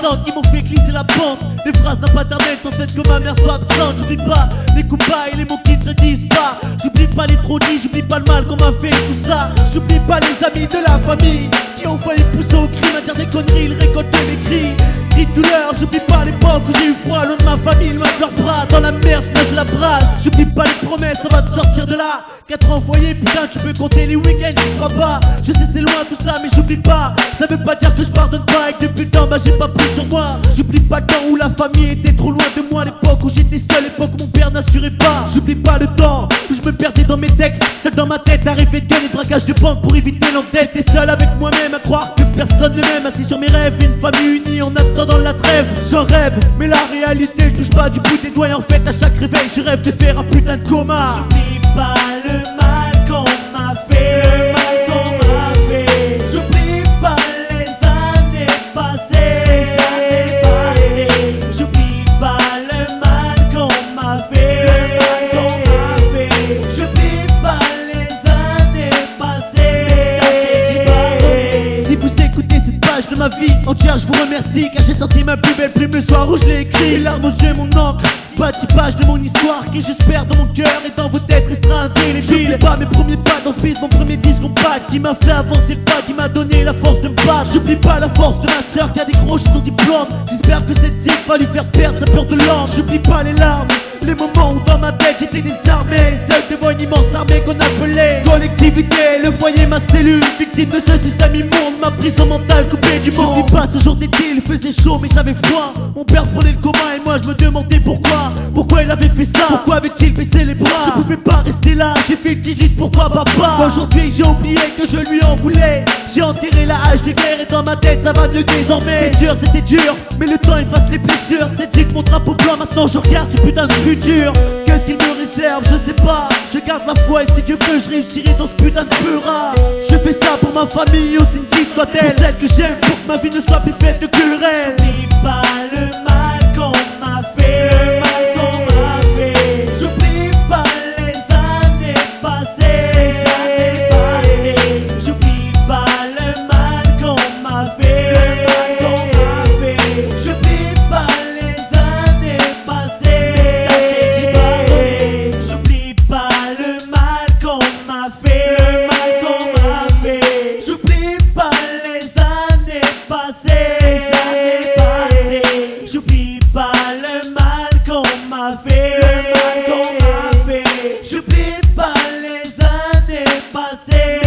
descente qui m'ont fait glisser la pente. Les phrases d'un paternel sans fait que ma mère soit absente. J'oublie pas les coups bas et les mots qui ne se disent pas. J'oublie pas les trop dits, j'oublie pas le mal qu'on m'a fait tout ça. J'oublie pas les amis de la famille qui ont failli pousser au crime, à dire des conneries, ils récoltaient mes cris. Cris de douleur, j'oublie pas l'époque où j'ai eu froid, loin de ma famille, loin de leurs bras. Dans la merde, je la brasse. J'oublie pas les promesses, ça va te sortir de là. 4 ans foyer, putain, tu peux compter les week-ends, j'y crois pas. Je sais c'est loin tout ça, mais j'oublie pas. Ça veut pas dire que je pardonne pas et que depuis le temps, bah j'ai pas pris sur moi. J'oublie pas le temps où la famille était trop loin de moi. L'époque où j'étais seul, l'époque où mon père n'assurait pas. J'oublie pas le temps où je me perdais dans mes textes. Seul dans ma tête, arrivé de gueule et braquage de banque pour éviter l'entête. Et seul avec moi-même à croire que personne ne m'aime. Assis sur mes rêves, une famille unie en attendant la trêve. J'en rêve, mais la réalité ne touche pas du bout des doigts. Et en fait, à chaque réveil, je rêve de faire un putain de coma. J'oublie pas le mal qu'on m'a fait, le mal qu'on m'a fait. J'oublie pas les années passées, J'oublie pas le mal qu'on m'a fait, le mal qu'on m'a fait. J'oublie pas les années passées, Si vous écoutez cette page de ma vie entière, je vous remercie, car j'ai senti ma plus belle plume le soir où je l'ai écrit. Les larmes aux yeux, mon encre, bâti page de mon histoire qui j'espère dans mon cœur et dans vos têtes restera indélébile. J'oublie pas mes premiers pas dans ce bis, mon premier disque compact qui m'a fait avancer le pas, qui m'a donné la force de me battre. J'oublie pas la force de ma sœur qui a décroché son diplôme. J'espère que cette cible va lui faire perdre sa peur de l'ange. J'oublie pas les larmes, les moments où dans ma tête j'étais désarmé, seul devant une immense armée qu'on appelait collectivité. Le foyer, ma cellule, victime de ce système immonde, ma prison mentale coupée du monde. J'oublie pas ce jour d'été, il faisait chaud mais j'avais froid. Mon père frôlait le coma et moi je me demandais pourquoi il avait fait ça, pourquoi avait-il baissé les bras. Je pouvais pas rester là, j'ai fait le 18 pour toi papa. Aujourd'hui j'ai oublié que je lui en voulais. J'ai enterré la hache de guerre et dans ma tête ça va mieux désormais. C'est sûr c'était dur, mais le temps efface les blessures. C'est mon drapeau blanc, maintenant je regarde ce putain de futur. Qu'est-ce qu'il me réserve, je sais pas. Je garde la foi et si Dieu veut je réussirai dans ce putain de pura. Je fais ça pour ma famille, aussi petite soit-elle, pour celle que j'aime, pour que ma vie ne soit plus faite de querelles. J'oublie pas le mal qu'on m'a fait, le mal qu'on m'a fait. J'oublie pas les années passées, J'oublie pas le mal qu'on m'a fait, le mal qu'on m'a fait. J'oublie pas les années passées, J'oublie pas le mal qu'on m'a fait, le mal qu'on m'a fait. J'oublie pas les années passées, J'oublie pas le mal qu'on m'a fait, le mal qu'on m'a fait. J'oublie pas les années passées.